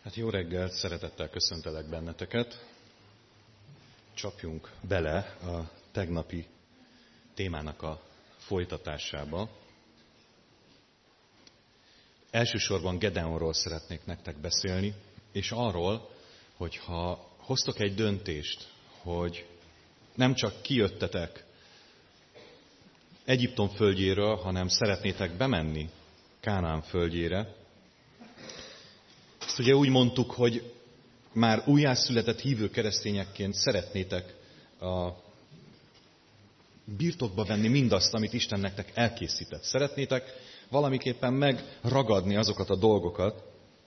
Hát jó reggelt, szeretettel köszöntelek benneteket. Csapjunk bele a tegnapi témának a folytatásába. Elsősorban Gedeonról szeretnék nektek beszélni, és arról, hogy ha hoztok egy döntést, hogy nem csak kijöttetek Egyiptom földjéről, hanem szeretnétek bemenni Kánaán földjére. Ezt ugye úgy mondtuk, hogy már újjászületett hívő keresztényekként szeretnétek a birtokba venni mindazt, amit Isten nektek elkészített. Szeretnétek valamiképpen megragadni azokat a dolgokat,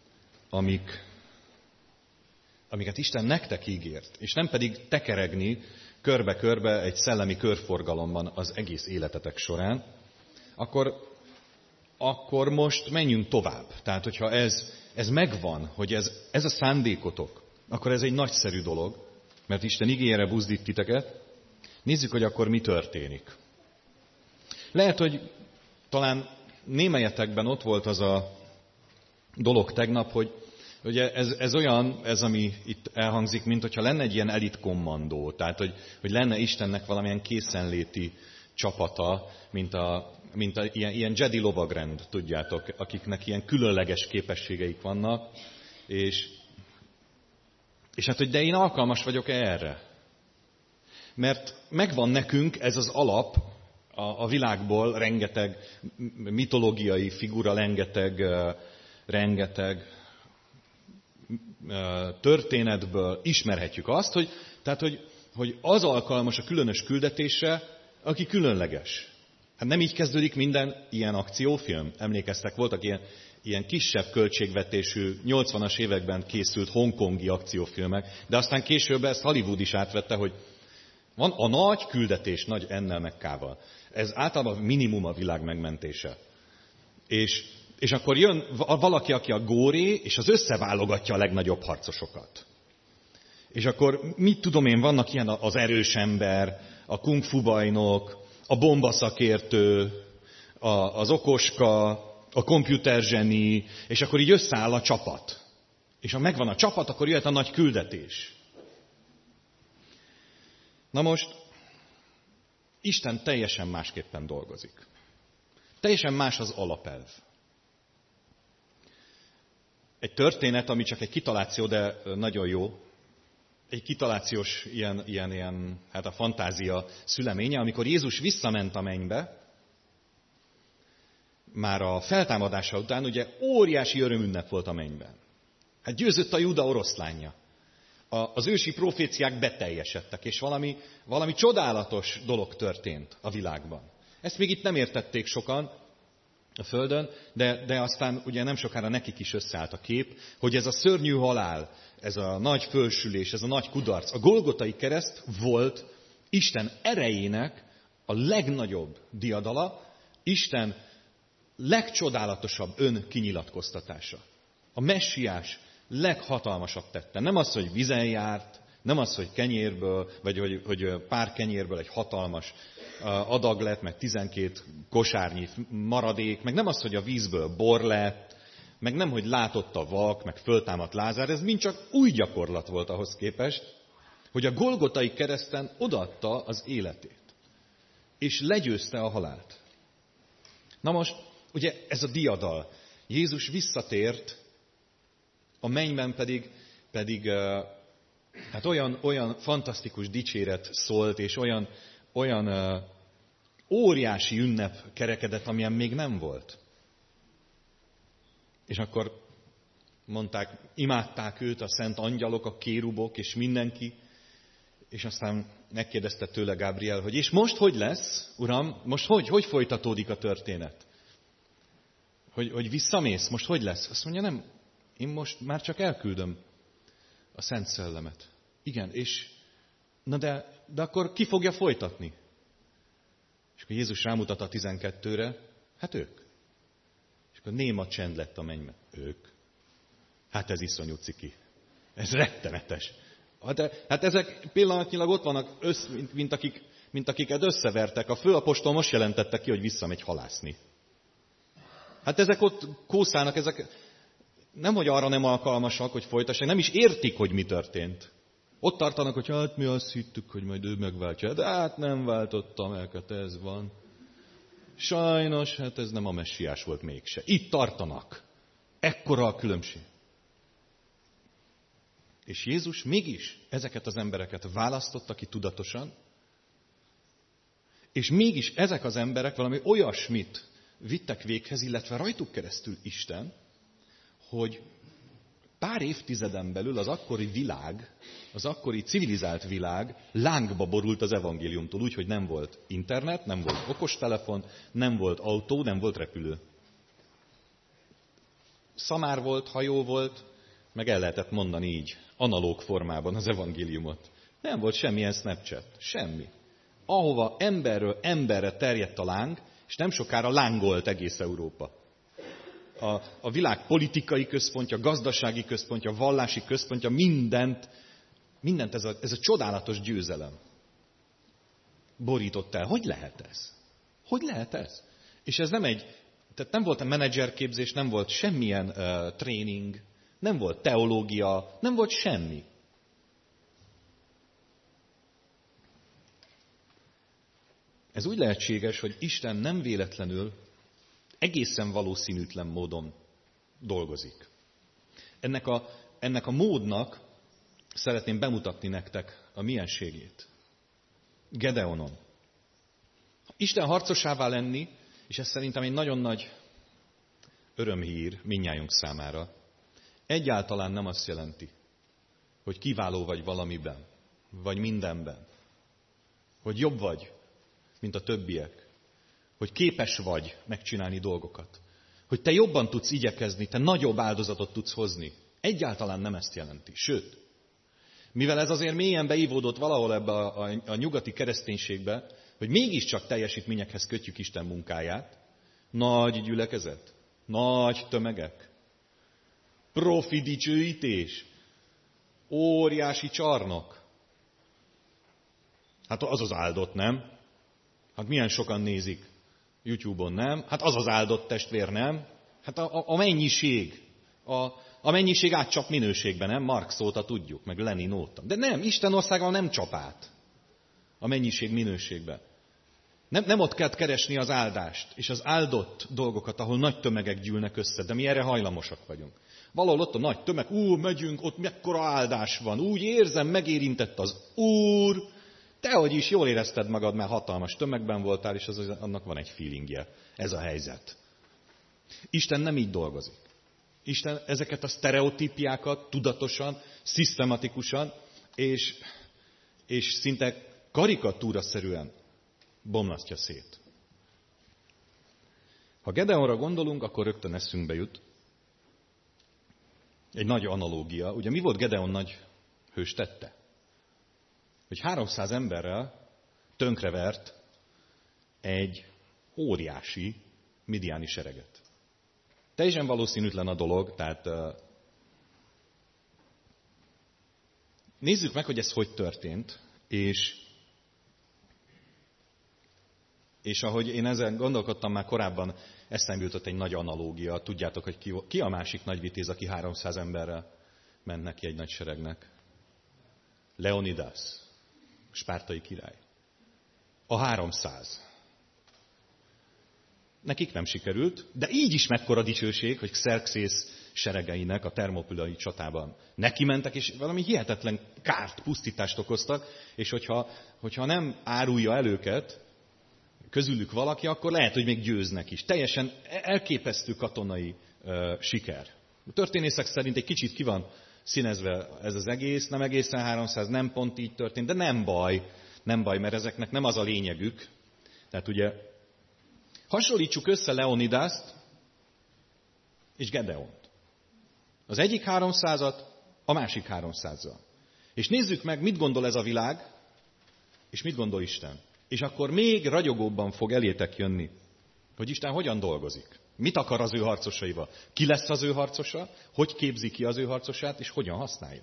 amiket Isten nektek ígért, és nem pedig tekeregni körbe-körbe egy szellemi körforgalomban az egész életetek során, akkor most menjünk tovább. Tehát, hogyha ez megvan, hogy ez a szándékotok, akkor ez egy nagyszerű dolog, mert Isten igényére buzdít titeket. Nézzük, hogy akkor mi történik. Lehet, hogy talán némelyetekben ott volt az a dolog tegnap, hogy ugye ez, ami itt elhangzik, mint hogyha lenne egy ilyen elitkommandó, tehát, hogy lenne Istennek valamilyen készenléti csapata, mint ilyen Jedi lovagrend, tudjátok, akiknek ilyen különleges képességeik vannak, és hát, hogy de én alkalmas vagyok erre. Mert megvan nekünk ez az alap, a világból rengeteg mitológiai figura, rengeteg történetből ismerhetjük azt, hogy az alkalmas a különös küldetésre, aki különleges. Hát nem így kezdődik minden ilyen akciófilm. Emlékeztek, voltak ilyen kisebb költségvetésű, 80-as években készült hongkongi akciófilmek, de aztán később ezt Hollywood is átvette, hogy van a nagy küldetés, nagy ennel meg kával. Ez általában minimum a világ megmentése. És akkor jön valaki, aki a góré, és az összeválogatja a legnagyobb harcosokat. És akkor mit tudom én, vannak ilyen az erős ember, a kung fu bajnok, a bombaszakértő, az okoska, a komputerzseni, és akkor így összeáll a csapat. És ha megvan a csapat, akkor jöhet a nagy küldetés. Na most, Isten teljesen másképpen dolgozik. Teljesen más az alapelv. Egy történet, ami csak egy kitaláció, de nagyon jó. Egy kitalációs ilyen hát a fantázia szüleménye, amikor Jézus visszament a mennybe, már a feltámadása után ugye óriási örömünnep volt a mennyben. Hát győzött a Júda oroszlánja. Az ősi proféciák beteljesedtek, és valami csodálatos dolog történt a világban. Ezt még itt nem értették sokan a Földön, de aztán ugye nem sokára nekik is összeállt a kép, hogy ez a szörnyű halál, ez a nagy fölsülés, ez a nagy kudarc, a Golgotai kereszt volt Isten erejének a legnagyobb diadala, Isten legcsodálatosahogy önkinyilatkoztatása. A messiás leghatalmasabb tette. Nem az, hogy vízen járt, nem az, hogy kenyérből, vagy hogy pár kenyérből egy hatalmas adag lett, meg 12 kosárnyi maradék, meg nem az, hogy a vízből bor lett, meg nem, hogy látott a vak, meg föltámadt Lázár, ez mind csak új gyakorlat volt ahhoz képest, hogy a Golgotai kereszten odaadta az életét, és legyőzte a halált. Na most, ugye ez a diadal. Jézus visszatért, a mennyben pedig hát olyan fantasztikus dicséret szólt, és olyan óriási ünnep kerekedett, amilyen még nem volt. És akkor mondták, imádták őt a szent angyalok, a kérubok, és mindenki, és aztán megkérdezte tőle Gabriel, hogy és most hogy lesz, Uram, most hogy folytatódik a történet? Hogy visszamész, most hogy lesz? Azt mondja, nem, én most már csak elküldöm a Szent Szellemet. Igen, és de akkor ki fogja folytatni? És akkor Jézus rámutat a 12-re, hát ők. És akkor néma csend lett a mennyben. Ők. Hát ez iszonyú ciki. Ez rettenetes. Hát ezek pillanatnyilag ott vannak, mint akiket összevertek. A főapostol most jelentette ki, hogy visszamegy halászni. Hát ezek ott kószálnak, ezek nemhogy arra nem alkalmasak, hogy folytassák, nem is értik, hogy mi történt. Ott tartanak, hogy hát mi azt hittük, hogy majd ő megváltja. De hát nem váltotta meg, hát ez van. Sajnos, hát ez nem a messiás volt mégse. Itt tartanak. Ekkora a különbség. És Jézus mégis ezeket az embereket választotta ki tudatosan, és mégis ezek az emberek valami olyasmit vittek véghez, illetve rajtuk keresztül Isten, hogy pár évtizeden belül az akkori világ, az akkori civilizált világ lángba borult az evangéliumtól, úgy, hogy nem volt internet, nem volt okostelefon, nem volt autó, nem volt repülő. Szamár volt, hajó volt, meg el lehetett mondani így, analóg formában az evangéliumot. Nem volt semmilyen Snapchat, semmi. Ahova emberről emberre terjedt a láng, és nem sokára lángolt egész Európa. A világ politikai központja, gazdasági központja, vallási központja, mindent ez a csodálatos győzelem borított el. Hogy lehet ez? Hogy lehet ez? És ez tehát nem volt a menedzserképzés, nem volt semmilyen tréning, nem volt teológia, nem volt semmi. Ez úgy lehetséges, hogy Isten nem véletlenül egészen valószínűtlen módon dolgozik. Ennek a módnak szeretném bemutatni nektek a mienségét. Gedeonon. Isten harcosává lenni, és ez szerintem egy nagyon nagy örömhír mindnyájunk számára, egyáltalán nem azt jelenti, hogy kiváló vagy valamiben, vagy mindenben, hogy jobb vagy, mint a többiek, hogy képes vagy megcsinálni dolgokat, hogy te jobban tudsz igyekezni, te nagyobb áldozatot tudsz hozni. Egyáltalán nem ezt jelenti. Sőt, mivel ez azért mélyen beívódott valahol ebbe a nyugati kereszténységbe, hogy mégiscsak teljesítményekhez kötjük Isten munkáját, nagy gyülekezet, nagy tömegek, profi dicsőítés, óriási csarnok. Hát az az áldott, nem? Hát milyen sokan nézik YouTube-on, nem? Hát az az áldott testvér, nem? Hát a mennyiség. A mennyiség átcsap minőségben, nem? Marx óta tudjuk, meg Lenin óta. De nem, Isten országban nem csap át a mennyiség minőségben. Nem ott kell keresni az áldást, és az áldott dolgokat, ahol nagy tömegek gyűlnek össze, de mi erre hajlamosak vagyunk. Valahol ott a nagy tömeg, megyünk, ott mekkora áldás van, úgy érzem, megérintett az Úr. Tehogy is jól érezted magad, mert hatalmas tömegben voltál, és annak van egy feelingje. Ez a helyzet. Isten nem így dolgozik. Isten ezeket a sztereotípiákat tudatosan, szisztematikusan, és szinte karikatúraszerűen bomlasztja szét. Ha Gedeonra gondolunk, akkor rögtön eszünkbe jut egy nagy analógia. Ugye mi volt Gedeon nagy hős tette? Hogy 300 emberrel tönkrevert egy óriási midiáni sereget. Teljesen valószínűtlen a dolog, tehát nézzük meg, hogy ez hogy történt, és ahogy én ezen gondolkodtam már korábban, eszembe jutott egy nagy analógia. Tudjátok, hogy ki a másik nagy vitéz, aki 300 emberrel ment neki egy nagy seregnek? Leonidas, spártai király. A 300. Nekik nem sikerült, de így is mekkora dicsőség, hogy Xerxész seregeinek a termopülai csatában neki mentek, és valami hihetetlen kárt, pusztítást okoztak, és hogyha nem árulja el őket, közülük valaki, akkor lehet, hogy még győznek is. Teljesen elképesztő katonai siker. A történészek szerint egy kicsit ki van színezve ez az egész, nem egészen 300, nem pont így történt, de nem baj, mert ezeknek nem az a lényegük. Tehát ugye hasonlítsuk össze Leonidást és Gedeont. Az egyik 300-at a másik 300-zal. És nézzük meg, mit gondol ez a világ, és mit gondol Isten. És akkor még ragyogóbban fog elétek jönni, hogy Isten hogyan dolgozik. Mit akar az ő harcosaival? Ki lesz az ő harcosa? Hogy képzi ki az ő harcosát, és hogyan használja?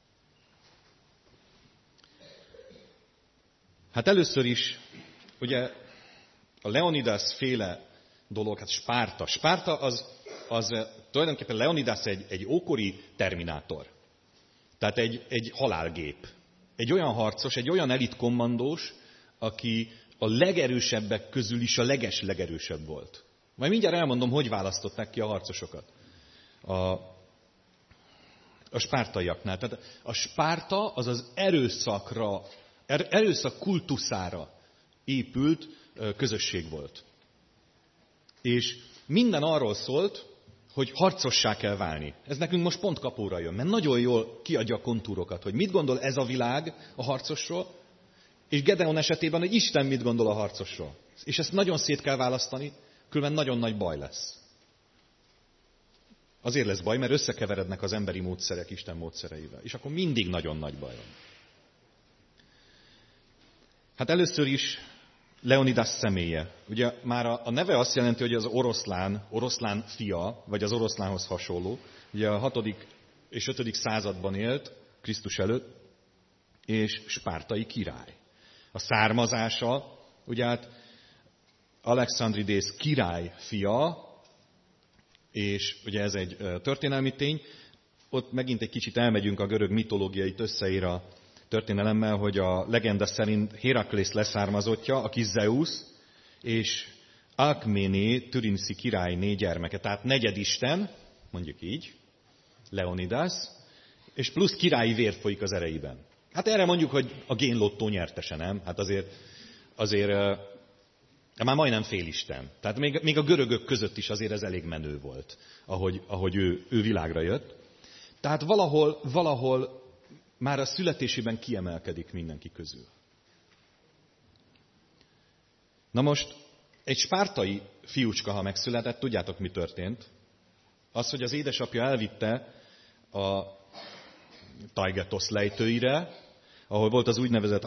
Hát először is, ugye a Leonidas féle dolog, hát Spárta. Spárta az az tulajdonképpen Leonidas egy ókori terminátor. Tehát egy halálgép. Egy olyan harcos, egy olyan elitkommandós, aki a legerősebbek közül is a legerősebb volt. Majd mindjárt elmondom, hogy választották ki a harcosokat. A spártaiaknál. Tehát a Spárta az az erőszak kultuszára épült közösség volt. És minden arról szólt, hogy harcossá kell válni. Ez nekünk most pont kapóra jön, mert nagyon jól kiadja a kontúrokat, hogy mit gondol ez a világ a harcosról, és Gedeon esetében, hogy Isten mit gondol a harcosról. És ezt nagyon szét kell választani, különben nagyon nagy baj lesz. Azért lesz baj, mert összekeverednek az emberi módszerek Isten módszereivel. És akkor mindig nagyon nagy baj van. Hát először is Leonidas személye. Ugye már a neve azt jelenti, hogy az oroszlán fia, vagy az oroszlánhoz hasonló. Ugye a 6. és 5. században élt, Krisztus előtt, és spártai király. A származása, ugye hát Alexandrides király fia, és ugye ez egy történelmi tény, ott megint egy kicsit elmegyünk a görög mitológiai összeír a történelemmel, hogy a legenda szerint Héraklész leszármazottja, aki Zeus, és Alkméné türinszi királyné gyermeke. Tehát negyedisten, mondjuk így, Leonidas, és plusz királyi vér folyik az ereiben. Hát erre mondjuk, hogy a génlottó nyertese, nem? Hát azért már majdnem félisten. Tehát még a görögök között is azért ez elég menő volt, ahogy ő világra jött. Tehát valahol már a születésében kiemelkedik mindenki közül. Na most, egy spártai fiúcska, ha megszületett, tudjátok, mi történt? Az, hogy az édesapja elvitte a Taigetos lejtőire, ahol volt az úgynevezett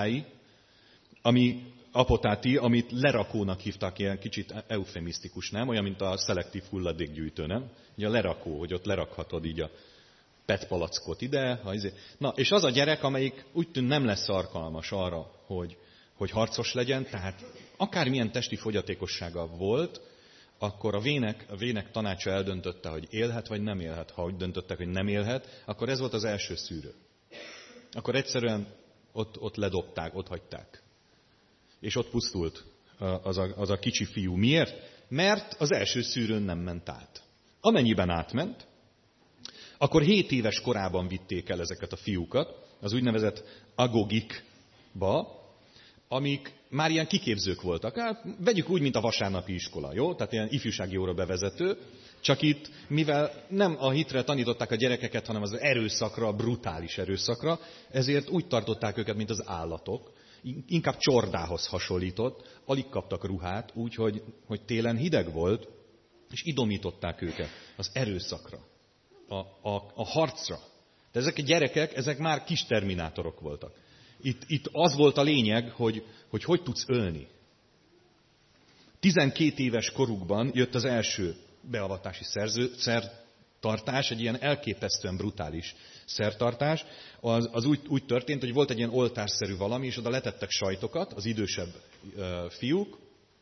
apotáti, amit lerakónak hívtak, ilyen kicsit eufemisztikus, nem? Olyan, mint a szelektív hulladékgyűjtő, nem? Ugye a lerakó, hogy ott lerakhatod így a PET palackot ide. Na, és az a gyerek, amelyik úgy tűnt nem lesz alkalmas arra, hogy harcos legyen, tehát akármilyen testi fogyatékossága volt, akkor a vének tanácsa eldöntötte, hogy élhet vagy nem élhet. Ha úgy döntöttek, hogy nem élhet, akkor ez volt az első szűrő. Akkor egyszerűen ott ledobták, ott hagyták. És ott pusztult az a kicsi fiú. Miért? Mert az első szűrőn nem ment át. Amennyiben átment, akkor 7 éves korában vitték el ezeket a fiúkat, az úgynevezett agogikba, amik már ilyen kiképzők voltak. Hát, vegyük úgy, mint a vasárnapi iskola, jó? Tehát ilyen ifjúsági óra bevezető, csak itt, mivel nem a hitre tanították a gyerekeket, hanem az erőszakra, a brutális erőszakra, ezért úgy tartották őket, mint az állatok, inkább csordához hasonlított, alig kaptak ruhát, úgy, hogy télen hideg volt, és idomították őket az erőszakra, a harcra. De ezek a gyerekek, ezek már kis terminátorok voltak. Itt az volt a lényeg, hogy tudsz ölni. 12 éves korukban jött az első beavatási szertartás, egy ilyen elképesztően brutális szertartás. Az úgy történt, hogy volt egy ilyen oltárszerű valami, és oda letettek sajtokat, az idősebb fiúk,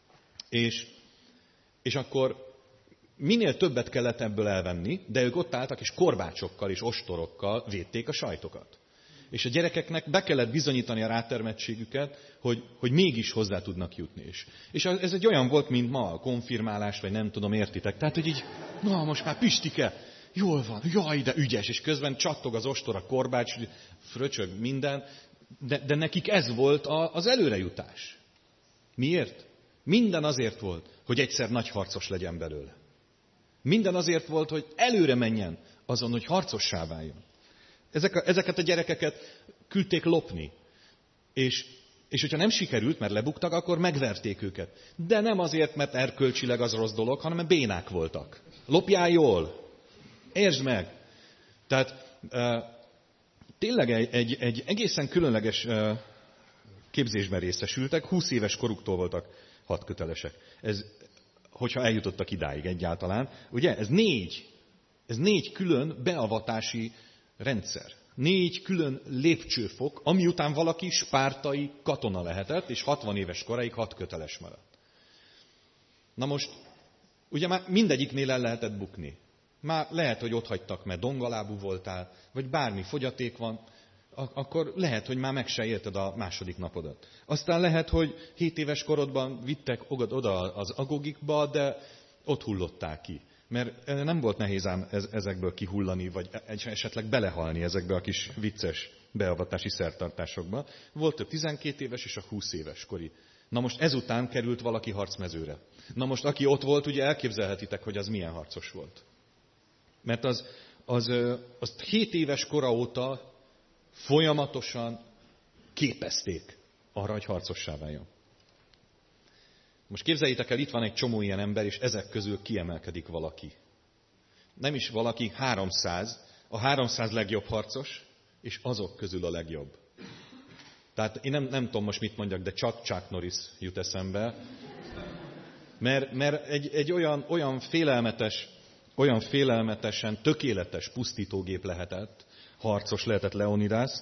és akkor minél többet kellett ebből elvenni, de ők ott álltak, és korbácsokkal és ostorokkal védték a sajtokat. És a gyerekeknek be kellett bizonyítani a rátermettségüket, hogy mégis hozzá tudnak jutni. És ez egy olyan volt, mint ma a konfirmálás, vagy nem tudom, értitek. Tehát, hogy így, na most már Pistike, jól van, jaj, de ügyes, és közben csattog az ostor, a korbács, fröcsög minden, de nekik ez volt az előrejutás. Miért? Minden azért volt, hogy egyszer nagy harcos legyen belőle. Minden azért volt, hogy előre menjen azon, hogy harcossá váljon. Ezeket a gyerekeket küldték lopni. És hogyha nem sikerült, mert lebuktak, akkor megverték őket. De nem azért, mert erkölcsileg az rossz dolog, hanem mert bénák voltak. Lopjál jól! Értsd meg! Tehát tényleg egy egészen különleges képzésben részesültek, 20 éves koruktól voltak hadkötelesek. Ez, hogyha eljutottak idáig egyáltalán. Ugye, ez négy külön beavatási rendszer. 4 külön lépcsőfok, ami után valaki spártai katona lehetett, és 60 éves koráig hadköteles maradt. Na most, ugye már mindegyiknél el lehetett bukni. Már lehet, hogy ott hagytak, mert dongalábú voltál, vagy bármi fogyaték van, akkor lehet, hogy már meg se érted a második napodat. Aztán lehet, hogy 7 éves korodban vittek oda az agogikba, de ott hullottál ki. Mert nem volt nehéz ám ezekből kihullani, vagy esetleg belehalni ezekbe a kis vicces beavatási szertartásokba. Volt a 12 éves és a 20 éves kori. Na most ezután került valaki harcmezőre. Na most aki ott volt, ugye elképzelhetitek, hogy az milyen harcos volt. Mert az 7 éves kora óta folyamatosan képezték arra, hogy harcossá váljon. Most képzeljétek el, itt van egy csomó ilyen ember, és ezek közül kiemelkedik valaki. Nem is valaki, 300. A 300 legjobb harcos, és azok közül a legjobb. Tehát én nem tudom most mit mondjak, de csak Chuck Norris jut eszembe. Mert egy olyan félelmetesen tökéletes pusztítógép lehetett, harcos lehetett Leonidas,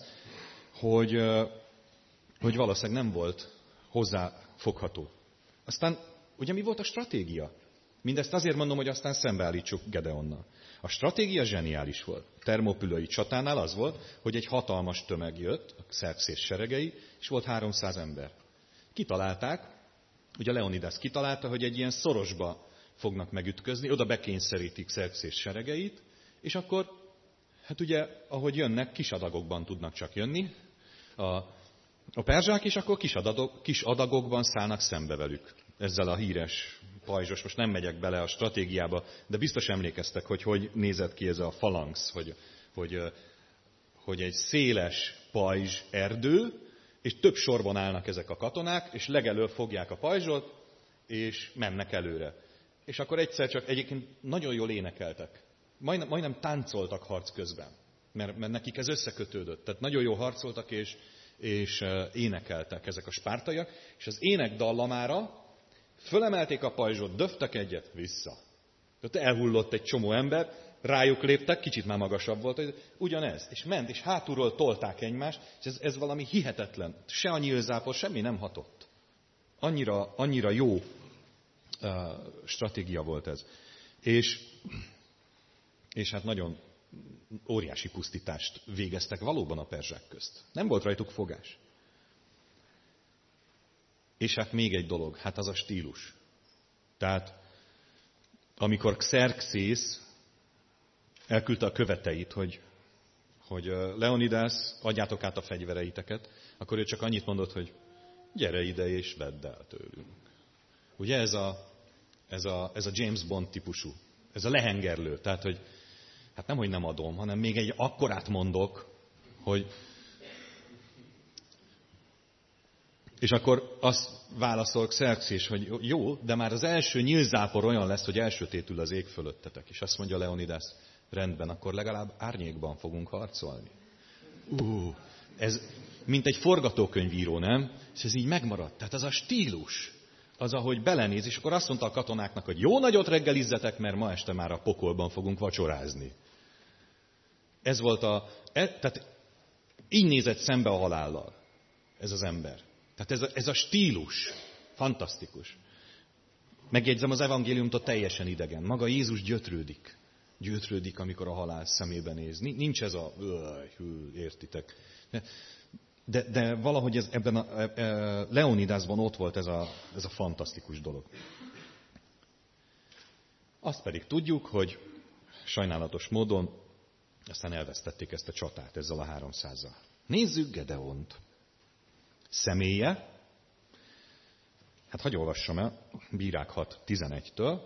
hogy valószínűleg nem volt hozzáfogható. Aztán, ugye mi volt a stratégia? Mindezt azért mondom, hogy aztán szembeállítsuk Gedeonnal. A stratégia zseniális volt. Termopülei csatánál az volt, hogy egy hatalmas tömeg jött, a Xerxés seregei, és volt 300 ember. Kitalálták, ugye Leonidas kitalálta, hogy egy ilyen szorosba fognak megütközni, oda bekényszerítik Xerxés seregeit, és akkor, hát ugye, ahogy jönnek, kis adagokban tudnak csak jönni a perzsák, és akkor kis adagokban szállnak szembe velük. Ezzel a híres pajzsos, most nem megyek bele a stratégiába, de biztos emlékeztek, hogy nézett ki ez a falanx, hogy egy széles pajzs erdő, és több sorban állnak ezek a katonák, és legelől fogják a pajzsot, és mennek előre. És akkor egyszer csak egyébként nagyon jól énekeltek. Majdnem táncoltak harc közben, mert nekik ez összekötődött. Tehát nagyon jól harcoltak, és énekeltek ezek a spártaiak, és az ének dallamára fölemelték a pajzsot, döftek egyet, vissza. Tehát elhullott egy csomó ember, rájuk léptek, kicsit már magasabb volt, ugyanez. És ment, és hátulról tolták egymást, és ez valami hihetetlen. Se a nyílzápor, semmi nem hatott. Annyira jó stratégia volt ez. És hát nagyon óriási pusztítást végeztek valóban a perzsák közt. Nem volt rajtuk fogás. És hát még egy dolog, hát az a stílus. Tehát amikor Xerxés elküldte a követeit, hogy Leonidas, adjátok át a fegyvereiteket, akkor ő csak annyit mondott, hogy gyere ide és vedd el tőlünk. Ugye ez a James Bond típusú, ez a lehengerlő, tehát hogy hát nem, hogy nem adom, hanem még egy akkorát mondok, hogy... És akkor azt válaszol Xerxés, hogy jó, de már az első nyílzápor olyan lesz, hogy elsötétül az ég fölöttetek. És azt mondja Leonidas, rendben, akkor legalább árnyékban fogunk harcolni. Ez mint egy forgatókönyvíró, nem? És ez így megmaradt. Tehát ez a stílus, az, ahogy belenéz, és akkor azt mondta a katonáknak, hogy jó nagyot reggelizzetek, mert ma este már a pokolban fogunk vacsorázni. Ez volt tehát így nézett szembe a halállal ez az ember. Tehát ez a stílus fantasztikus. Megjegyzem, az evangéliumtól teljesen idegen. Maga Jézus gyötrődik, amikor a halál szemébe néz. Nincs ez a értitek. De valahogy ebben a Leonidasban ott volt ez a fantasztikus dolog. Azt pedig tudjuk, hogy sajnálatos módon aztán elvesztették ezt a csatát ezzel a 300-zal. Nézzük Gedeont. Személye, hát hagyj olvassam el, Bírák 6.11-től.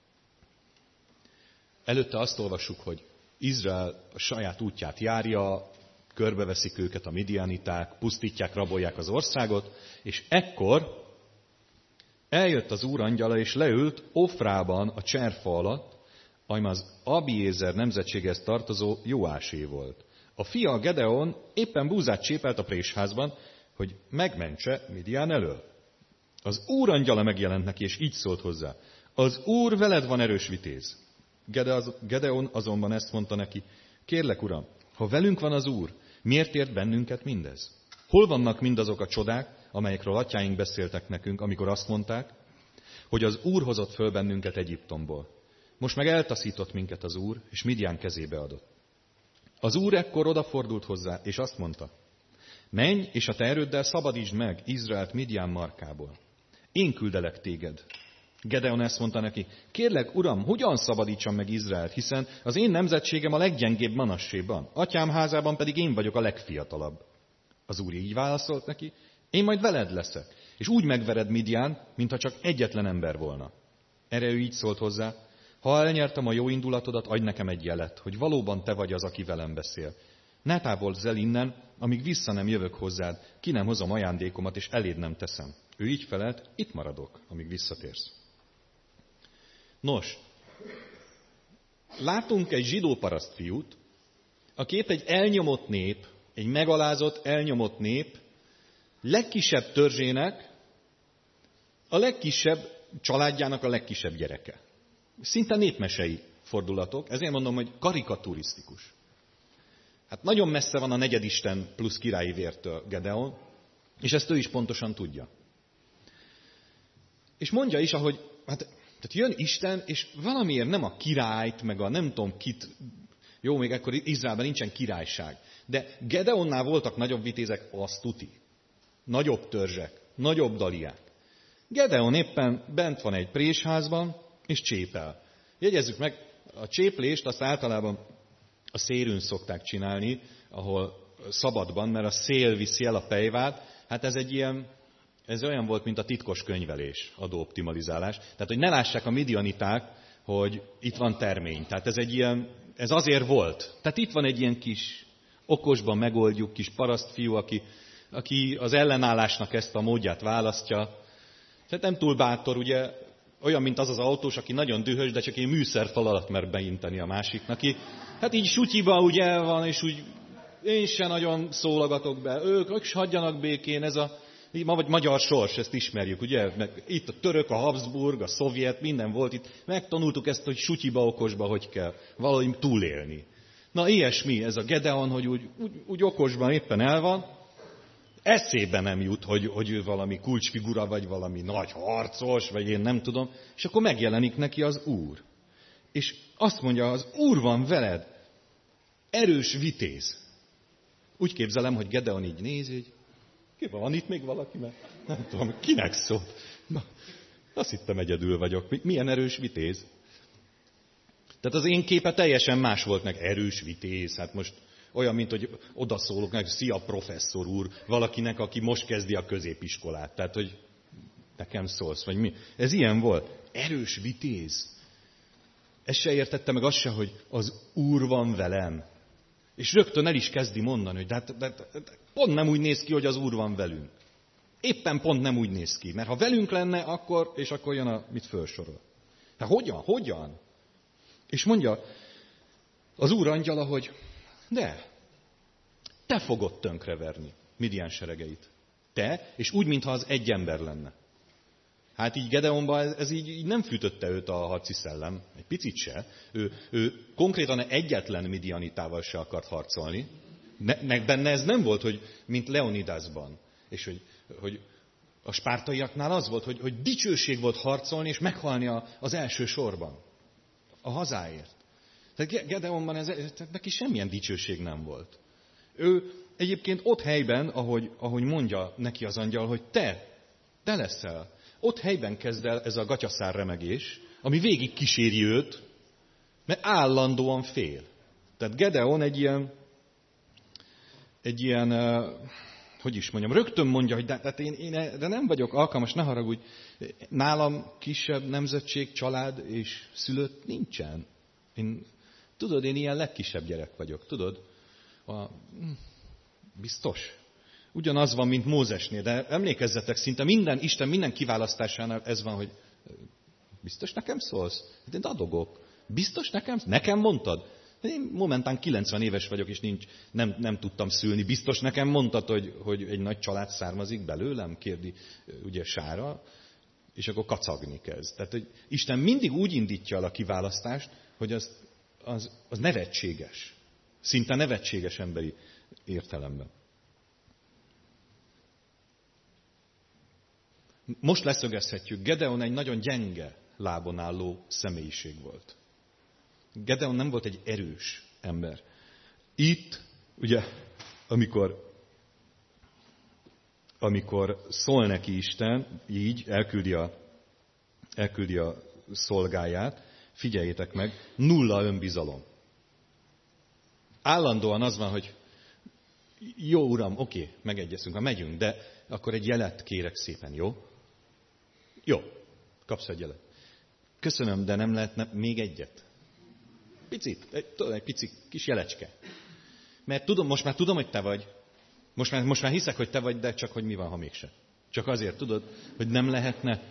Előtte azt olvassuk, hogy Izrael a saját útját járja, körbeveszik őket a midianiták, pusztítják, rabolják az országot, és ekkor eljött az Úr angyala, és leült Ofrában a cserfa alatt, amely az Abiézer nemzetséghez tartozó Joásé volt. A fia Gedeon éppen búzát csépelt a présházban, hogy megmentse Midian elől. Az Úr angyala megjelent neki, és így szólt hozzá. Az Úr veled van, erős vitéz. Gedeon azonban ezt mondta neki, kérlek, Uram, ha velünk van az Úr, miért ért bennünket mindez? Hol vannak mindazok a csodák, amelyekről atyáink beszéltek nekünk, amikor azt mondták, hogy az Úr hozott föl bennünket Egyiptomból. Most meg eltaszított minket az Úr, és Midian kezébe adott. Az Úr ekkor odafordult hozzá, és azt mondta, menj, és a te erőddel szabadítsd meg Izraelt Midian markából. Én küldelek téged. Gedeon ezt mondta neki, kérlek, uram, hogyan szabadítsam meg Izraelt, hiszen az én nemzetségem a leggyengébb Manasséban, atyám házában pedig én vagyok a legfiatalabb. Az Úr így válaszolt neki, én majd veled leszek, és úgy megvered Midian, mintha csak egyetlen ember volna. Erre ő így szólt hozzá, ha elnyertem a jó indulatodat, adj nekem egy jelet, hogy valóban te vagy az, aki velem beszél. Ne távolodz el innen, amíg vissza nem jövök hozzád, ki nem hozom ajándékomat, és eléd nem teszem. Ő így felelt, itt maradok, amíg visszatérsz. Nos, látunk egy zsidó parasztfiút, aki épp egy elnyomott nép, egy megalázott, elnyomott nép, legkisebb törzsének, a legkisebb családjának a legkisebb gyereke. Szinte népmesei fordulatok, ezért mondom, hogy karikaturisztikus. Hát nagyon messze van a negyedisten plusz királyi vértől Gedeon, és ezt ő is pontosan tudja. És mondja is, ahogy, tehát jön Isten, és valamiért nem a királyt, meg a nem tudom kit, jó, még ekkor Izraelben nincsen királyság, de Gedeonnál voltak nagyobb vitézek, azt tuti. Nagyobb törzsek, nagyobb daliák. Gedeon éppen bent van egy présházban, és csépel. Jegyezzük meg, a cséplést azt általában a szérűn szokták csinálni, ahol szabadban, mert a szél viszi el a pejvát. Hát ez olyan volt, mint a titkos könyvelés, adóoptimalizálás. Tehát, hogy ne lássák a midianiták, hogy itt van termény. Tehát ez azért volt. Tehát itt van egy ilyen kis okosban megoldjuk, kis parasztfiú, aki az ellenállásnak ezt a módját választja. Tehát nem túl bátor, ugye, olyan, mint az az autós, aki nagyon dühös, de csak egy műszerfal alatt mer beinteni a másiknak. Hát így sutyiba ugye van, és úgy én se nagyon szólogatok be. Ők is hagyjanak békén, ez a vagy magyar sors, ezt ismerjük, ugye? Itt a török, a Habsburg, a szovjet, minden volt itt. Megtanultuk ezt, hogy sutyiba, okosba, hogy kell valahogy túlélni. Na, ilyesmi, ez a Gedeon, hogy úgy okosban éppen el van, eszébe nem jut, hogy ő valami kulcsfigura, vagy valami nagy harcos, vagy én nem tudom, és akkor megjelenik neki az Úr. És azt mondja, az Úr van veled, erős vitéz. Úgy képzelem, hogy Gedeon így nézi, hogy van itt még valaki, mert nem tudom, kinek szól. Na, azt hittem, egyedül vagyok. Milyen erős vitéz? Tehát az én képe teljesen más volt meg. Erős vitéz, hát most olyan, mint hogy odaszólok neki, szia professzor úr, valakinek, aki most kezdi a középiskolát. Tehát, hogy nekem szólsz, vagy mi. Ez ilyen volt. Erős vitéz. Ezt se értette meg azt se, hogy az Úr van velem. És rögtön el is kezdi mondani, hogy de pont nem úgy néz ki, hogy az Úr van velünk. Éppen pont nem úgy néz ki. Mert ha velünk lenne, akkor jön mit felsorol. Hát hogyan? És mondja az Úr angyala, hogy te fogod tönkreverni Midian seregeit. Te, és úgy, mintha az egy ember lenne. Hát így Gedeonban ez így nem fűtötte őt a harci szellem, egy picit se. Ő konkrétan egyetlen midianitával se akart harcolni. Benne ez nem volt, hogy mint Leonidasban. És hogy a spártaiaknál az volt, hogy dicsőség volt harcolni és meghalni az első sorban. A hazáért. Tehát Gedeonban neki semmilyen dicsőség nem volt. Ő egyébként ott helyben, ahogy mondja neki az angyal, hogy te leszel. Ott helyben kezd el ez a gatyaszár remegés, ami végig kíséri őt, mert állandóan fél. Tehát Gedeon egy ilyen hogy is mondjam, rögtön mondja, hogy de nem vagyok alkalmas, ne haragudj, nálam kisebb nemzetség, család és szülött nincsen. Tudod, én ilyen legkisebb gyerek vagyok, tudod? Biztos. Ugyanaz van, mint Mózesnél, de emlékezzetek, szinte Isten minden kiválasztásánál ez van, hogy biztos nekem szólsz? Hát én dadogok. Biztos nekem mondtad? Én momentán 90 éves vagyok, és nem tudtam szülni. Biztos nekem mondtad, hogy egy nagy család származik belőlem? Kérdi ugye Sára, és akkor kacagni kezd. Tehát, hogy Isten mindig úgy indítja el a kiválasztást, hogy az nevetséges. Szinte nevetséges emberi értelemben. most leszögezhetjük, Gedeon egy nagyon gyenge lábon álló személyiség volt. Gedeon nem volt egy erős ember. Itt, ugye, amikor szól neki Isten, így elküldi a szolgáját, figyeljétek meg, 0 önbizalom. Állandóan az van, hogy jó uram, oké, megegyezünk, ha megyünk, de akkor egy jelet kérek szépen, jó? Jó, kapsz egy jelet. Köszönöm, de nem lehetne még egyet? Picit, egy pici kis jelecske. Mert most már tudom, hogy te vagy. Most már hiszek, hogy te vagy, de csak hogy mi van, ha mégse. Csak azért tudod, hogy nem lehetne,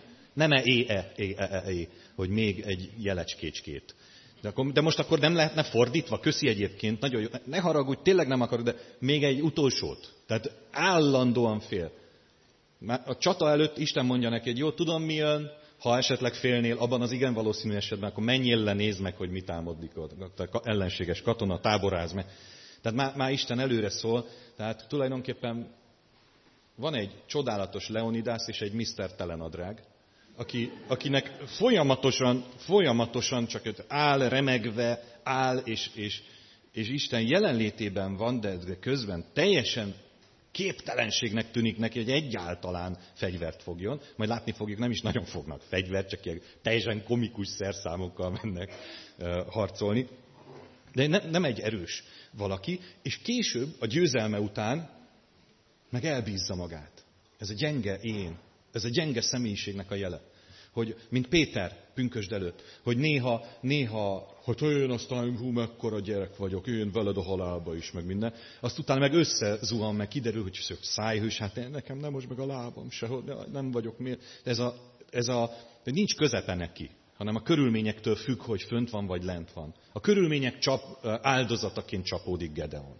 hogy még egy jelecskécskét. De most akkor nem lehetne fordítva, köszi egyébként, nagyon jó. Ne haragudj, tényleg nem akarod, de még egy utolsót. Tehát állandóan fél. Már a csata előtt Isten mondja neki, hogy jó, tudom mi jön, ha esetleg félnél, abban az igen valószínű esetben, akkor menjél le, nézd meg, hogy mit támadik ott. Ellenséges katona, táboráz meg. Tehát már Isten előre szól. Tehát tulajdonképpen van egy csodálatos Leonidász és egy Mr. Telenadrág, akinek folyamatosan csak áll, remegve, áll, és Isten jelenlétében van, de közben teljesen képtelenségnek tűnik neki, hogy egyáltalán fegyvert fogjon. Majd látni fogjuk, nem is nagyon fognak fegyvert, csak ilyen teljesen komikus szerszámokkal mennek harcolni. De nem egy erős valaki, és később, a győzelme után meg elbízza magát. Ez a gyenge én, ez a gyenge személyiségnek a jele. Hogy, mint Péter pünkösd előtt, hogy néha, hogy én aztán mekkora gyerek vagyok, én veled a halálba is, meg minden. Azt utána meg összezuhan, meg kiderül, hogy szájhős, hát nekem nem most meg a lábam se, nem vagyok miért. De nincs közepe neki, hanem a körülményektől függ, hogy fönt van, vagy lent van. A körülmények áldozataként csapódik Gedeon.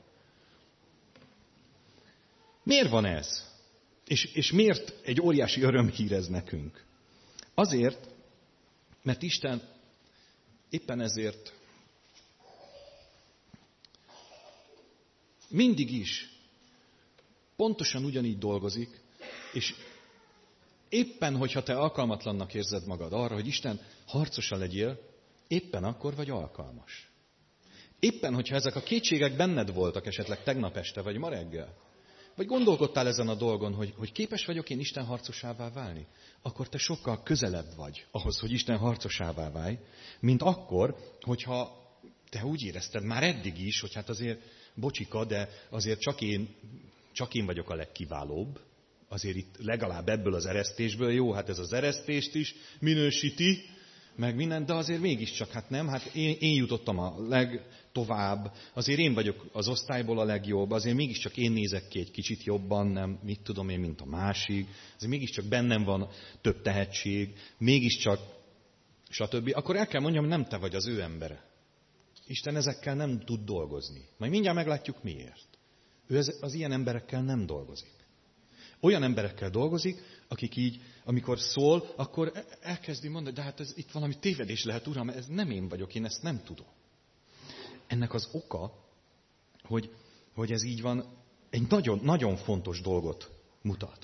Miért van ez? És miért egy óriási örömhír ez nekünk? Azért, mert Isten éppen ezért mindig is pontosan ugyanígy dolgozik, és éppen, hogyha te alkalmatlannak érzed magad arra, hogy Isten harcosa legyél, éppen akkor vagy alkalmas. Éppen, hogyha ezek a kétségek benned voltak esetleg tegnap este, vagy ma reggel, vagy gondolkodtál ezen a dolgon, hogy képes vagyok én Isten harcosává válni, akkor te sokkal közelebb vagy ahhoz, hogy Isten harcosává válj, mint akkor, hogyha te úgy érezted már eddig is, hogy hát azért bocsika, de azért csak én vagyok a legkiválóbb. Azért itt legalább ebből az eresztésből, jó, hát ez az eresztést is minősíti, meg minden, de azért mégiscsak, hát nem, hát én jutottam a legtovább, azért én vagyok az osztályból a legjobb, azért mégiscsak én nézek ki egy kicsit jobban, nem, mit tudom én, mint a másik, azért mégiscsak bennem van több tehetség, mégiscsak, stb. Akkor el kell mondjam, nem te vagy az ő embere. Isten ezekkel nem tud dolgozni. Majd mindjárt meglátjuk miért. Ő az ilyen emberekkel nem dolgozik. Olyan emberekkel dolgozik, akik így, amikor szól, akkor elkezdi mondani, de hát itt valami tévedés lehet, uram, ez nem én vagyok, én ezt nem tudom. Ennek az oka, hogy ez így van, egy nagyon, nagyon fontos dolgot mutat.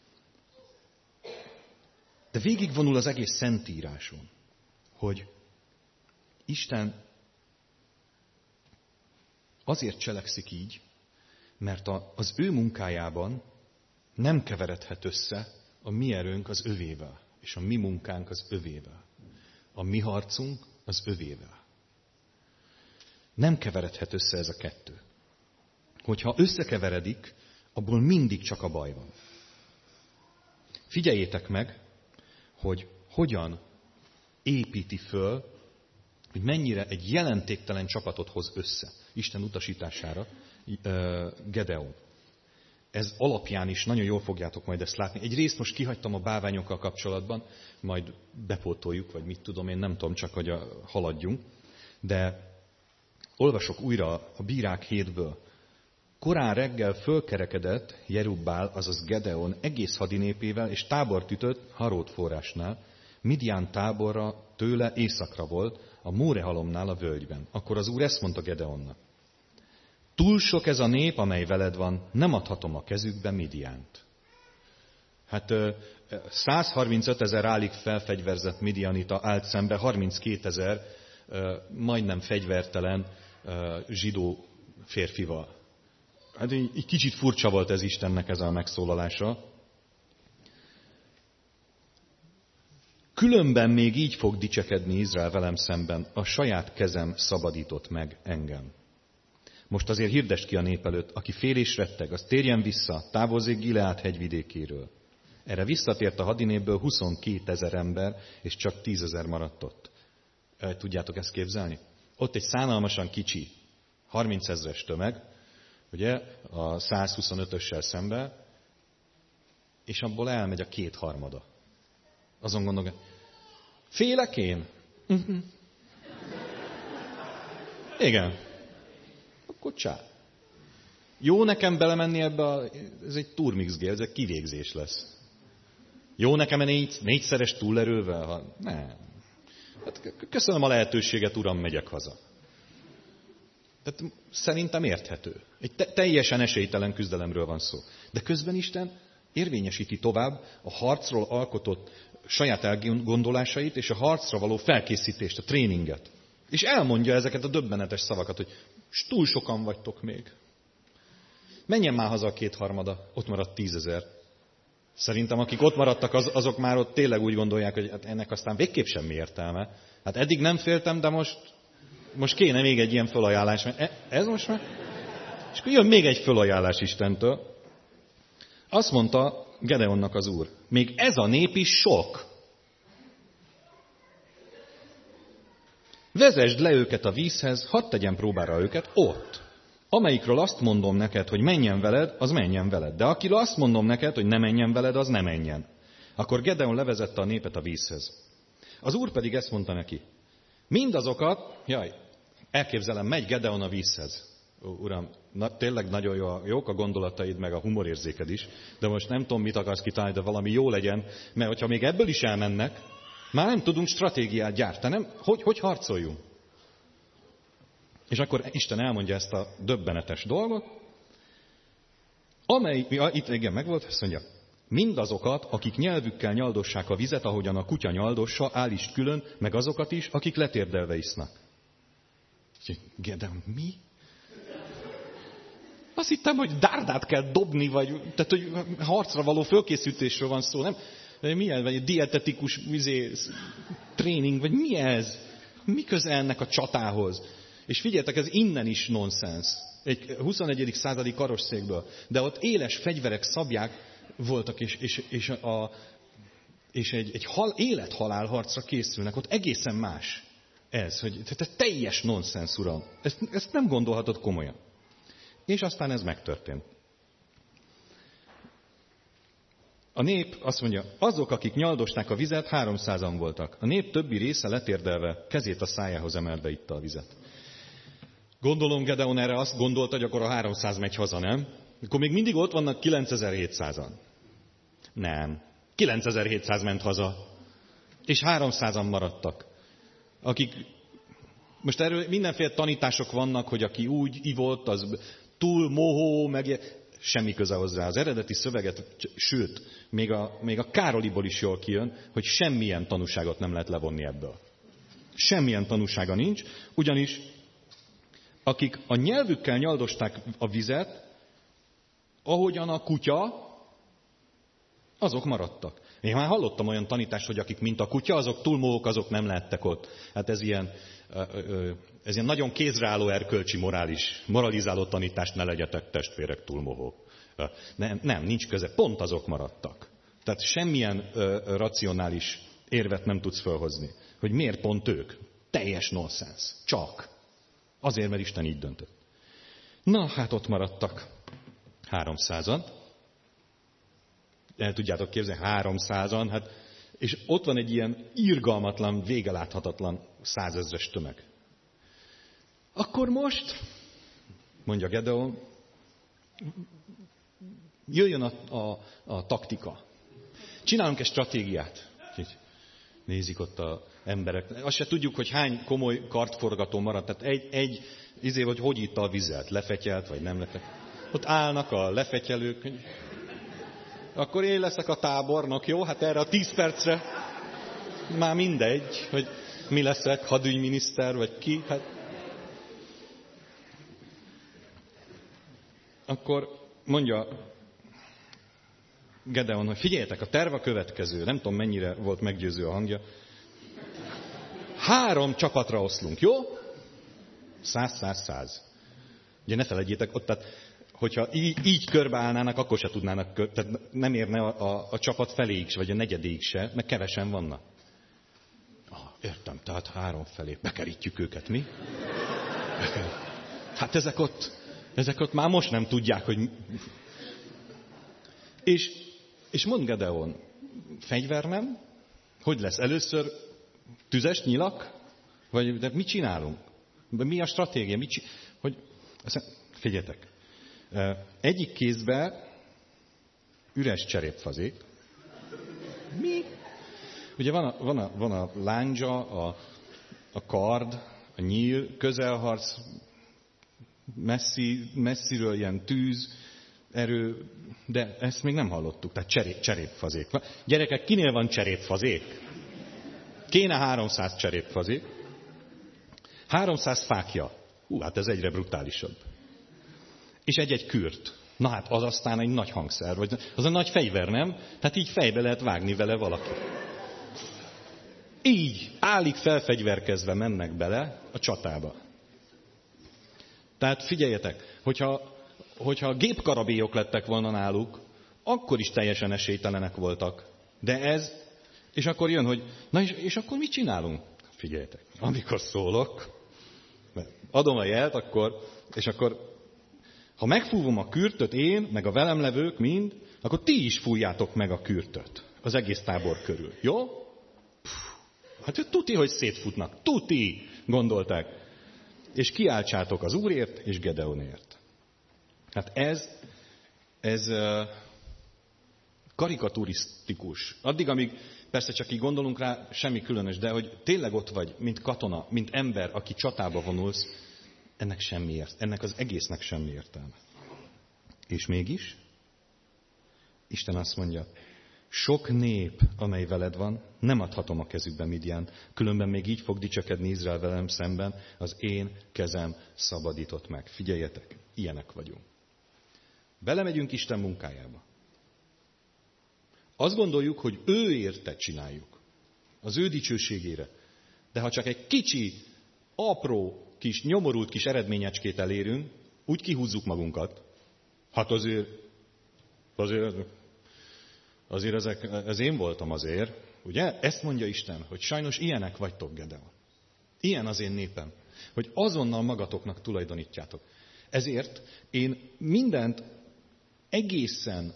De végigvonul az egész Szentíráson, hogy Isten azért cselekszik így, mert az ő munkájában nem keveredhet össze a mi erőnk az övével, és a mi munkánk az övével. A mi harcunk az övével. Nem keveredhet össze ez a kettő. Hogyha összekeveredik, abból mindig csak a baj van. Figyeljétek meg, hogy hogyan építi föl, hogy mennyire egy jelentéktelen csapatot hoz össze Isten utasítására Gedeon. Ez alapján is nagyon jól fogjátok majd ezt látni. Egyrészt most kihagytam a bálványokkal kapcsolatban, majd bepótoljuk, vagy mit tudom, én nem tudom, csak hogy haladjunk. De olvasok újra a Bírák 7-ből. Korán reggel fölkerekedett Jerubbál, azaz Gedeon egész hadinépével, és tábort ütött Haród forrásnál. Midian táborra tőle északra volt, a Mórehalomnál a völgyben. Akkor az Úr ezt mondta Gedeonnak. Túl sok ez a nép, amely veled van, nem adhatom a kezükbe Midiánt. Hát 135 000 állig felfegyverzett midianita állt szembe 32 000 majdnem fegyvertelen zsidó férfival. Hát egy kicsit furcsa volt ez Istennek ez a megszólalása. Különben még így fog dicsekedni Izrael velem szemben, a saját kezem szabadított meg engem. Most azért hirdest ki a nép előtt, aki fél és retteg, az térjen vissza, távozzék Gileád hegyvidékéről. Erre visszatért a hadinépből 22 000 ember, és csak 10 000 maradt ott. Tudjátok ezt képzelni? Ott egy szánalmasan kicsi, 30 000-es tömeg, ugye, a 125-össel szemben, és abból elmegy a 2/3. Azon gondolom, félek én? Igen. Akkor csá. Jó nekem belemenni ebbe, ez egy turmixgél, ez egy kivégzés lesz. Jó nekem négyszeres túlerővel? Nem. Hát köszönöm a lehetőséget, uram, megyek haza. Tehát szerintem érthető. Egy teljesen esélytelen küzdelemről van szó. De közben Isten érvényesíti tovább a harcról alkotott saját elgondolásait és a harcra való felkészítést, a tréninget. És elmondja ezeket a döbbenetes szavakat, hogy túl sokan vagytok még. Menjen már haza a 2/3, ott maradt 10 000. Szerintem akik ott maradtak, azok már ott tényleg úgy gondolják, hogy hát ennek aztán végképp semmi értelme. Hát eddig nem féltem, de most kéne még egy ilyen fölajánlás. Ez most már? És akkor jön még egy fölajánlás Istentől. Azt mondta Gedeonnak az Úr, még ez a nép is sok. Vezesd le őket a vízhez, hadd tegyen próbára őket ott. Amelyikről azt mondom neked, hogy menjen veled, az menjen veled. De akiről azt mondom neked, hogy ne menjen veled, az ne menjen. Akkor Gedeon levezette a népet a vízhez. Az Úr pedig ezt mondta neki. Mindazokat, elképzelem, megy Gedeon a vízhez. Uram, tényleg nagyon jók a gondolataid, meg a humorérzéked is, de most nem tudom, mit akarsz kitalálni, de valami jó legyen, mert hogyha még ebből is elmennek, már nem tudunk stratégiát gyártani, hogy harcoljunk. És akkor Isten elmondja ezt a döbbenetes dolgot, itt igen, megvolt, azt mondja, mindazokat, akik nyelvükkel nyaldossák a vizet, ahogyan a kutya nyaldossa, állítsd külön, meg azokat is, akik letérdelve isznak. De mi? Azt hittem, hogy dárdát kell dobni, tehát hogy harcra való fölkészítésről van szó, nem? Milyen, vagy dietetikus tréning, vagy mi ez? Mi köze ennek a csatához? És figyeljetek, ez innen is nonsens. Egy 21. századi karosszékből. De ott éles fegyverek, szabják voltak, és egy élet-halál harcra készülnek. Ott egészen más ez, hogy teljes nonsens, uram. Ezt nem gondolhatod komolyan. És aztán ez megtörtént. A nép azt mondja, azok, akik nyaldosták a vizet, 300-an voltak. A nép többi része letérdelve, kezét a szájához emelve itta a vizet. Gondolom Gedeon erre azt gondolta, hogy akkor a 300 megy haza, nem? Akkor még mindig ott vannak 9700-an. Nem. 9700 ment haza. És 300-an maradtak. Akik... Most erről mindenféle tanítások vannak, hogy aki úgy ivott, az túl mohó, meg... Semmi köze hozzá. Az eredeti szöveget, sőt, még a Károliból is jól kijön, hogy semmilyen tanúságot nem lehet levonni ebből. Semmilyen tanúsága nincs, ugyanis akik a nyelvükkel nyaldosták a vizet, ahogyan a kutya, azok maradtak. Én már hallottam olyan tanítást, hogy akik mint a kutya, azok túlmóhók, azok nem lehettek ott. Hát ez ilyen nagyon kézreálló erkölcsi moralizáló tanítást, ne legyetek testvérek túlmohók. Nem, nincs köze. Pont azok maradtak. Tehát semmilyen racionális érvet nem tudsz felhozni, hogy miért pont ők. Teljes nonsens. Csak. Azért, mert Isten így döntött. Na, hát ott maradtak 300-an. El tudjátok képzelni, 300-an, hát, és ott van egy ilyen irgalmatlan, végeláthatatlan 100 000-es tömeg. Akkor most, mondja Gedeon, jöjjön a taktika. Csinálunk egy stratégiát. Nézik ott az emberek. Azt se tudjuk, hogy hány komoly kartforgató maradt. Tehát hogy itta a vizet, lefetyelt, vagy nem lefetyelt. Ott állnak a lefetyelők. Akkor én leszek a tábornok, jó? Hát erre a 10 percre már mindegy, hogy mi leszek, hadügyminiszter, vagy ki. Hát. Akkor mondja Gedeon, hogy figyeljetek, a terv a következő. Nem tudom, mennyire volt meggyőző a hangja. 3 csapatra oszlunk, jó? 100. Ugye ne felejtjétek, ott, tehát, hogyha így körbeállnának, akkor se tudnának, tehát nem érne a csapat feléig se, vagy a negyedéig se, mert kevesen vannak. Értem, tehát 3 felé bekerítjük őket, mi? Hát ezek ott már most nem tudják, hogy... És mond Gedeon, fegyver nem? Hogy lesz? Először tüzes nyilak? Vagy de mit csinálunk? Mi a stratégia? Figyeljetek. Egyik kézbe üres cserépfazék. Mi? Ugye van a lándzsa, a kard, a nyíl, közelharc, messziről ilyen tűz, erő, de ezt még nem hallottuk, tehát cserépfazék. Gyerekek, kinél van cserépfazék? Kéne 300 cserépfazék. 300 fákja. Hát ez egyre brutálisabb. És egy kürt. Na hát az aztán egy nagy hangszer, vagy az a nagy fegyver, nem? Tehát így fejbe lehet vágni vele valaki. Így, állig felfegyverkezve mennek bele a csatába. Tehát figyeljetek, hogyha gépkarabélyok lettek volna náluk, akkor is teljesen esélytelenek voltak. De ez, és akkor jön, hogy na és akkor mit csinálunk? Figyeljetek, amikor szólok, adom a jelt, akkor ha megfúvom a kürtöt én, meg a velem levők mind, akkor ti is fújjátok meg a kürtöt az egész tábor körül. Jó? Hát tuti, hogy szétfutnak. Tuti, gondolták. És kiáltsátok az Úrért és Gedeonért. Hát ez karikaturisztikus. Addig, amíg persze csak így gondolunk rá, semmi különös, de hogy tényleg ott vagy, mint katona, mint ember, aki csatába vonulsz, ennek az egésznek semmi értelme. És mégis Isten azt mondja, sok nép, amely veled van, nem adhatom a kezükbe Midian, különben még így fog dicsekedni Izrael velem szemben, az én kezem szabadított meg. Figyeljetek, ilyenek vagyunk. Belemegyünk Isten munkájába. Azt gondoljuk, hogy ő érte csináljuk. Az ő dicsőségére. De ha csak egy kicsi, apró, kis, nyomorult kis eredményecskét elérünk, úgy kihúzzuk magunkat. Hát azért ez én voltam azért. Ugye? Ezt mondja Isten, hogy sajnos ilyenek vagytok, Gedeon. Ilyen az én népem. Hogy azonnal magatoknak tulajdonítjátok. Ezért én mindent egészen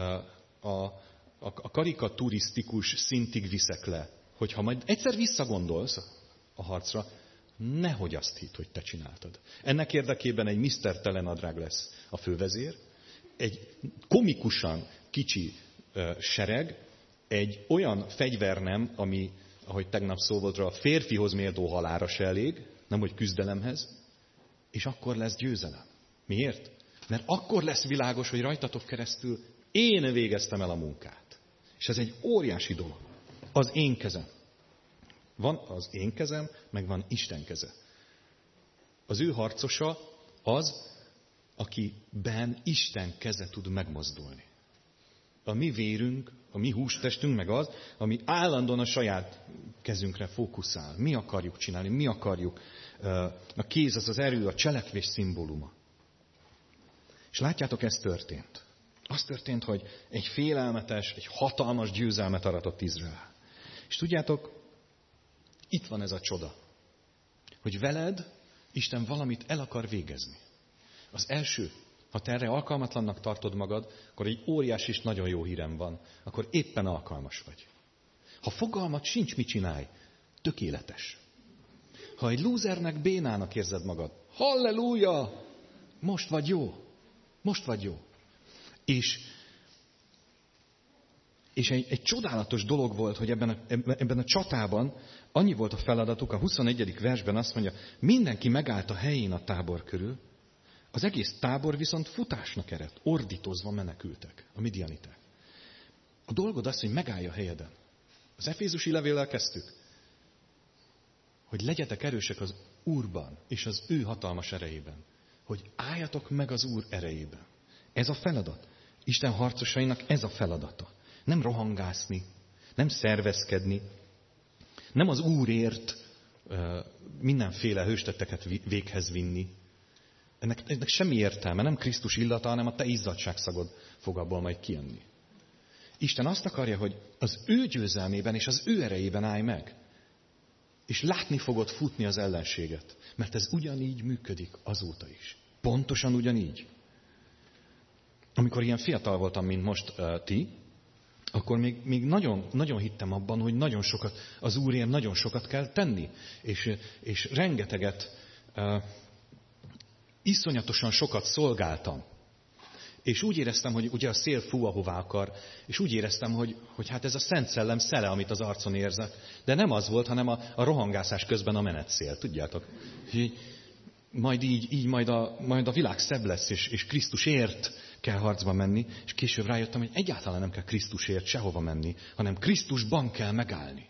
a karikaturisztikus szintig viszek le. Hogyha majd egyszer visszagondolsz a harcra, nehogy azt hidd, hogy te csináltad. Ennek érdekében egy Mr. Telenadrág lesz a fővezér, egy komikusan kicsi sereg, egy olyan fegyvernem, ami, ahogy tegnap szó volt rá, a férfihoz méltó halálra se elég, nem hogy küzdelemhez, és akkor lesz győzelem. Miért? Mert akkor lesz világos, hogy rajtatok keresztül én végeztem el a munkát. És ez egy óriási dolog. Az én kezem. Van az én kezem, meg van Isten keze. Az ő harcosa az, akiben Isten keze tud megmozdulni. A mi vérünk, a mi hústestünk meg az, ami állandóan a saját kezünkre fókuszál. Mi akarjuk csinálni, mi akarjuk. A kéz az erő, a cselekvés szimbóluma. És látjátok, ez történt. Az történt, hogy egy félelmetes, egy hatalmas győzelmet aratott Izrael. És tudjátok, itt van ez a csoda, hogy veled Isten valamit el akar végezni. Az első, ha te erre alkalmatlannak tartod magad, akkor egy óriás és nagyon jó hírem van, akkor éppen alkalmas vagy. Ha fogalmat sincs, mit csinálj, tökéletes. Ha egy lúzernek, bénának érzed magad, halleluja, most vagy jó. Most vagy jó. És egy csodálatos dolog volt, hogy ebben a csatában annyi volt a feladatuk, a 21. versben azt mondja, mindenki megállt a helyén a tábor körül, az egész tábor viszont futásnak eredt, ordítozva menekültek a midianiták. A dolgod az, hogy megállj a helyeden. Az Efézusi levéllel kezdtük. Hogy legyetek erősek az Úrban és az ő hatalmas erejében. Hogy álljatok meg az Úr erejében. Ez a feladat. Isten harcosainak ez a feladata. Nem rohangászni, nem szervezkedni, nem az Úrért mindenféle hőstetteket véghez vinni. Ennek semmi értelme, nem Krisztus illata, hanem a te izzadságszagod fog abból majd kijönni. Isten azt akarja, hogy az ő győzelmében és az ő erejében állj meg. És látni fogod futni az ellenséget. Mert ez ugyanígy működik azóta is. Pontosan ugyanígy. Amikor ilyen fiatal voltam, mint most ti, akkor még nagyon, nagyon hittem abban, hogy nagyon sokat, az Úrért nagyon sokat kell tenni. És rengeteget, iszonyatosan sokat szolgáltam. És úgy éreztem, hogy ugye a szél fú, ahová akar, és úgy éreztem, hogy hát ez a Szent Szellem szele, amit az arcon érzek. De nem az volt, hanem a rohangászás közben a menetszél, tudjátok? Majd a világ szebb lesz, és Krisztusért kell harcba menni, és később rájöttem, hogy egyáltalán nem kell Krisztusért sehova menni, hanem Krisztusban kell megállni.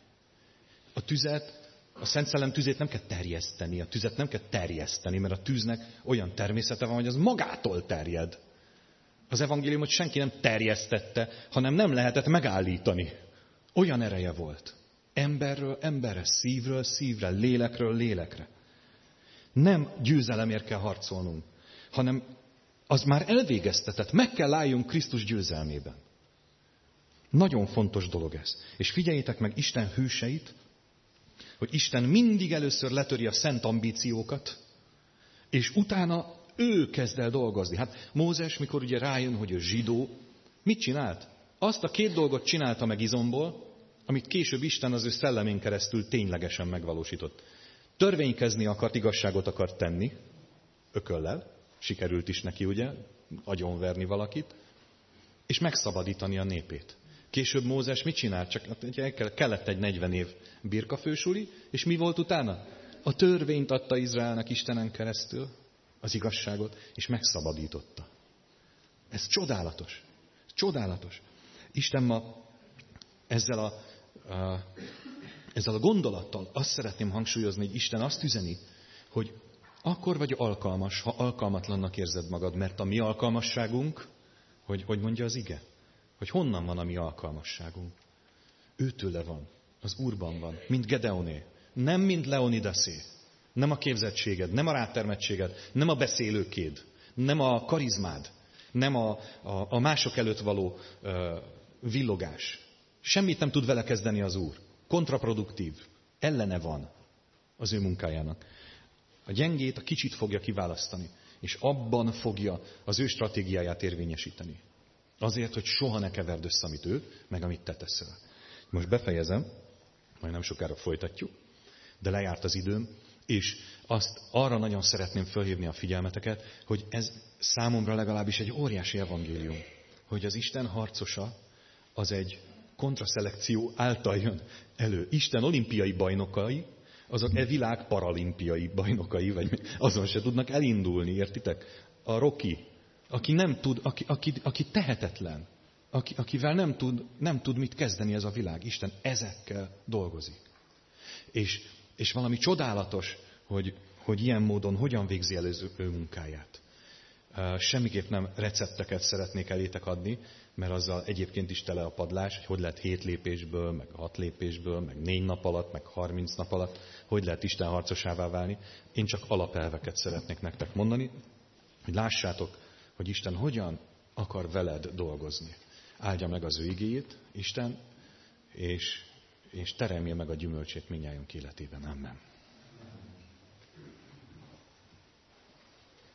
A Szent Szellem tüzét nem kell terjeszteni, a tüzet nem kell terjeszteni, mert a tűznek olyan természete van, hogy az magától terjed. Az evangéliumot senki nem terjesztette, hanem nem lehetett megállítani. Olyan ereje volt. Emberről emberre, szívről szívre, lélekről lélekre. Nem győzelemért kell harcolnunk, hanem az már elvégeztetett. Meg kell álljunk Krisztus győzelmében. Nagyon fontos dolog ez. És figyeljétek meg Isten hőseit, hogy Isten mindig először letöri a szent ambíciókat, és utána ő kezd el dolgozni. Hát Mózes, mikor ugye rájön, hogy ő zsidó, mit csinált? Azt a 2 dolgot csinálta meg izomból, amit később Isten az ő szellemén keresztül ténylegesen megvalósított. Törvénykezni akart, igazságot akart tenni, ököllel, sikerült is neki ugye, agyonverni valakit, és megszabadítani a népét. Később Mózes mit csinált? Csak kellett egy 40 év birkafősuli, és mi volt utána? A törvényt adta Izraelnek Istenen keresztül, az igazságot, és megszabadította. Ez csodálatos. Csodálatos. Isten ma ezzel a gondolattal azt szeretném hangsúlyozni, hogy Isten azt üzeni, hogy akkor vagy alkalmas, ha alkalmatlannak érzed magad, mert a mi alkalmasságunk, hogy mondja az ige, hogy honnan van a mi alkalmasságunk. Őtőle van, az Úrban van, mint Gedeoné, nem mint Leonidasé. Nem a képzettséged, nem a rátermettséged, nem a beszélőkéd, nem a karizmád, nem a mások előtt való villogás. Semmit nem tud vele kezdeni az Úr. Kontraproduktív. Ellene van az ő munkájának. A gyengét, a kicsit fogja kiválasztani, és abban fogja az ő stratégiáját érvényesíteni. Azért, hogy soha ne keverd össze, amit ő, meg amit te teszel. Most befejezem, majd nem sokára folytatjuk, de lejárt az időm, és azt arra nagyon szeretném fölhívni a figyelmeteket, hogy ez számomra legalábbis egy óriási evangélium, hogy az Isten harcosa az egy kontraszelekció által jön elő. Isten olimpiai bajnokai, azok világ paralimpiai bajnokai, vagy azon se tudnak elindulni, értitek? A Rocky, aki nem tud, aki tehetetlen, akivel nem tud mit kezdeni ez a világ. Isten ezekkel dolgozik. És valami csodálatos, hogy ilyen módon hogyan végzi el az ő munkáját. Semmiképp nem recepteket szeretnék elétek adni, mert azzal egyébként is tele a padlás, hogy lehet 7 lépésből, meg 6 lépésből, meg 4 nap alatt, meg 30 nap alatt, hogy lehet Isten harcosává válni. Én csak alapelveket szeretnék nektek mondani, hogy lássátok, hogy Isten hogyan akar veled dolgozni. Áldja meg az ő igéjét, Isten, és teremje meg a gyümölcsét mindnyájunk életében. Amen.